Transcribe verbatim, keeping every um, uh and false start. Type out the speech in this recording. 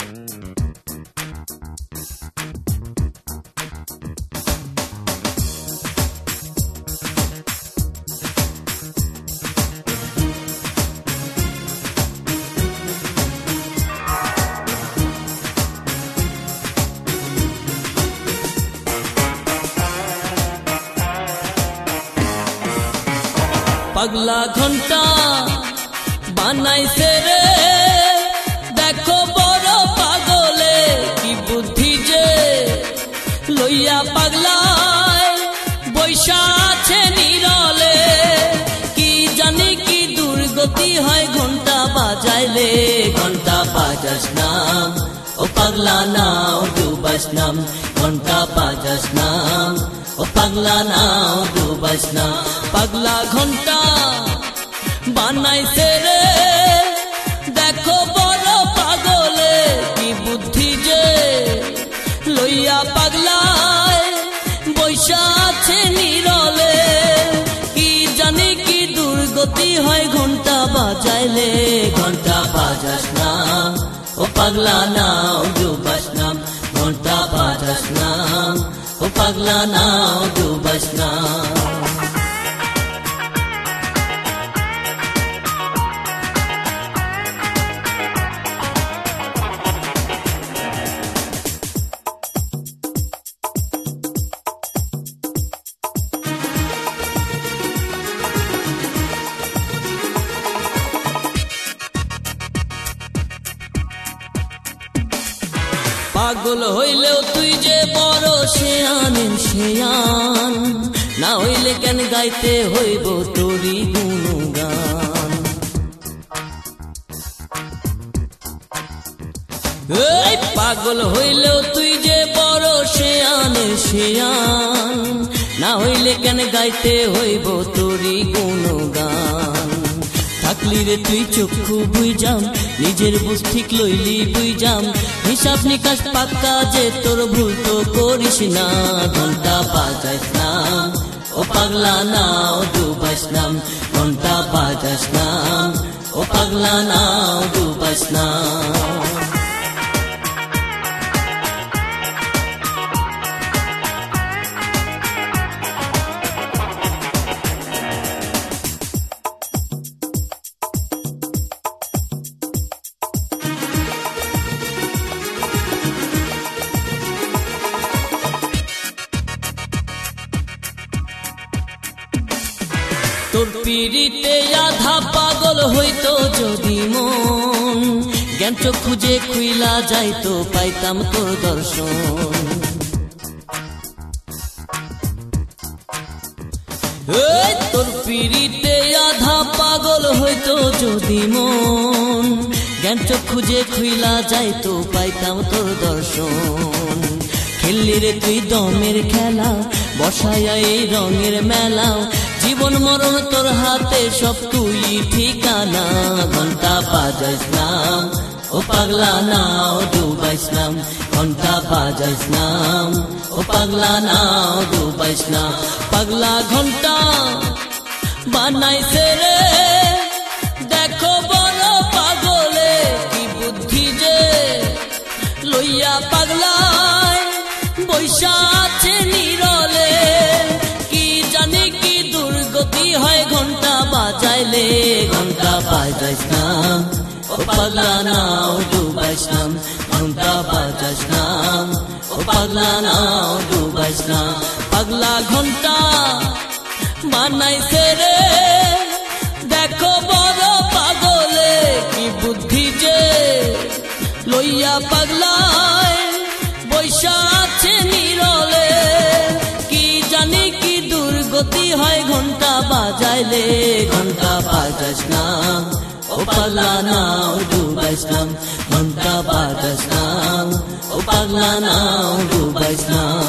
পাগলা ঘন্টা বানাইছে রে দেখো বড় পাগলে কি বুদ্ধি যে লইয়া পাগলায় বৈশা আছে নিরলে কি জানি কি দুর্গতি হয় ঘন্টা বাজাইলে ঘন্টা বাজাস নাম ও পাগলা নাও ডুবাস নাম ঘন্টা বাজাস নাম ও পাগলা নাও ডুবাস নাম পাগলা ঘন্টা বানাইছে রে দেখো বড় পাগলে কি বুদ্ধি যে লইয়া পাগলায় বৈশা আছে নিরলে কি জানি কি দুর্গতি হয় ঘন্টা বাজাইলে ঘন্টা বাজাস নাম ও পাগলা নাও ডুবাস নাম ঘন্টা বাজাস নাম ও পাগলা নাও ডুবাস নাম পাগল হইলেও তুই যে বড় শেয়ানের শেয়ান না হইলে কেন গাইতে হইব তোরি গুণগান এই পাগল হইলেও তুই যে বড় শেয়ানের শেয়ান না হইলে কেন গাইতে হইব তোরি গুণগান থাকলি রে তুই চক্ষু বুঝাম নিজের বুঝ ঠিক লইলি বুঝাম হিসাব নিকাশ পাক্কা যে তোর ভুল তো করিস না ঘন্টা বাজাস নাম ও পাগলা নাও ডুবাস নাম ঘন্টা বাজাস নাম ও পাগলা নাও ডুবাস নাম তোর পিড়িতে আধা পাগল হইতো যদি মন জ্ঞান চোখ খুঁজে খুইলা যাইতো পাইতাম তোর দর্শন এই তোর পিড়িতে আধা পাগল হইতো যদি মন জ্ঞান চোখ খুঁজে খুইলা যাইতো পাইতাম তোর দর্শন খেললি রে তুই দমের খেলা বসায়া এই রঙের মেলা জীবন মরণ তোর হাতে সব তুই ঠিকানা ঘন্টা বাজাস নাম ও পাগলা নাও ডুবাইস নাম ঘন্টা বাজাস নাম ও পাগলা নাও ডুবাইস নাম পাগলা ঘন্টা বানাইছে রে দেখো বড় পাগলে কি বুদ্ধি যে লইয়া পাগলায় বৈশা আছে নিরলে কি জানি কি দুর্গতি হয় ঘন্টা বাজাইলে ঘন্টা বাজাস নাম ও পাগলা নাও ডুবাইস নাম ঘন্টা বাজাস নাম ও পাগলা নাও ডুবাইস নাম পাগলা ঘন্টা বানাইছে রে দেখো বড় পাগলে কি বুদ্ধি যে লইয়া পাগলায় বৈশা আছে নিরলে কি জানি কি দুর্গতি হয় ঘন্টা বাজাইলে ঘন্টা বাজাস নাম ও পাগলা নাও ডুবাইস নাম ঘন্টা বাজাস নাম ও পাগলা নাও ডুবাইস নাম